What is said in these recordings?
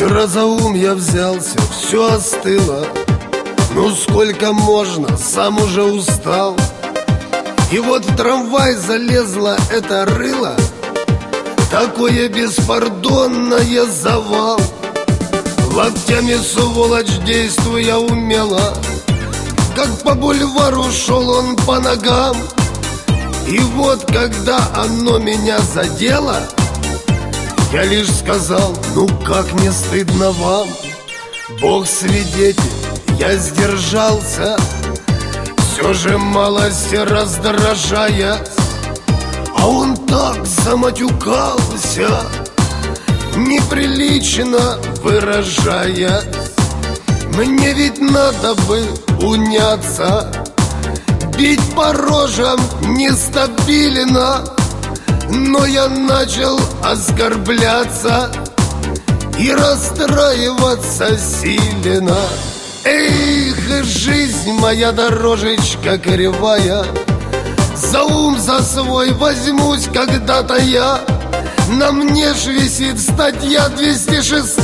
Вчера за ум я взялся, все остыло. Ну сколько можно, сам уже устал. И вот в трамвай залезла эта рыла. Такое беспардонное завал. Локтями сволочь действуя умело. Как по бульвару шел он по ногам. И вот когда оно меня задело, я лишь сказал: ну как не стыдно вам? Бог свидетель, я сдержался, все же малость раздражаясь. А он так заматюкался, неприлично выражаясь. Мне ведь надо бы уняться, бить по рожам нестабильно. Но я начал оскорбляться и расстраиваться сильно. Эх, жизнь моя дорожечка кривая, за ум за свой возьмусь когда-то я. На мне ж висит статья 206,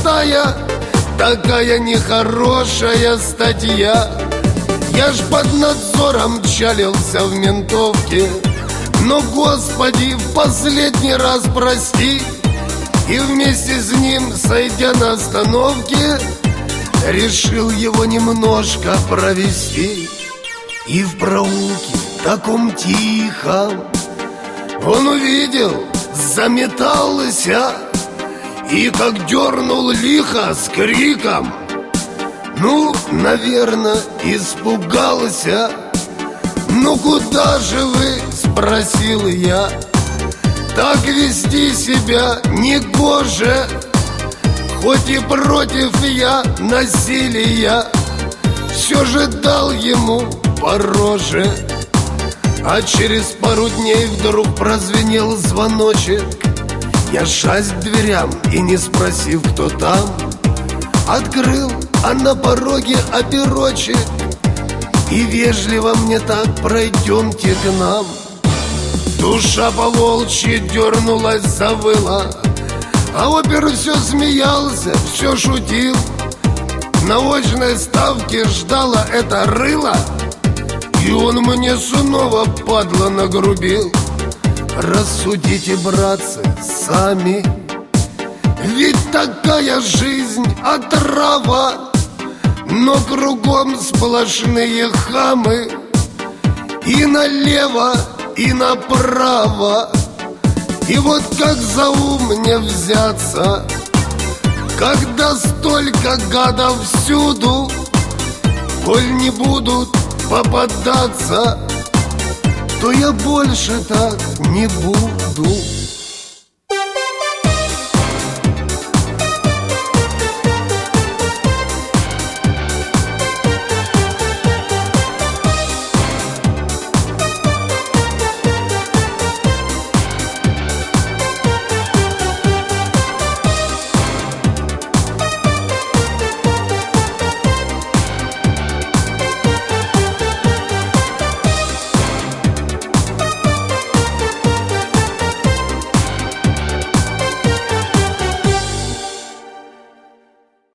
такая нехорошая статья. Я ж под надзором чалился в ментовке, но, Господи, в последний раз прости. И вместе с ним, сойдя на остановке, решил его немножко провести. И в проулке таком тихом он увидел, заметался и как дернул лихо с криком. Ну, наверное, испугался. «Ну куда же вы?» – спросил я. «Так вести себя негоже, хоть и против я насилия». Все же дал ему по роже. А через пару дней вдруг прозвенел звоночек. Я шасть к дверям и, не спросив, кто там, открыл, а на пороге оперочек. И вежливо мне так: пройдемте к нам. Душа по-волчьи дернулась, завыла. А опер все смеялся, все шутил. На очной ставке ждала эта рыла, и он мне снова, падла, нагрубил. Рассудите, братцы, сами, ведь такая жизнь отрава. Но кругом сплошные хамы, и налево, и направо. И вот как за ум мне взяться, когда столько гадов всюду? Коль не будут попадаться, то я больше так не буду.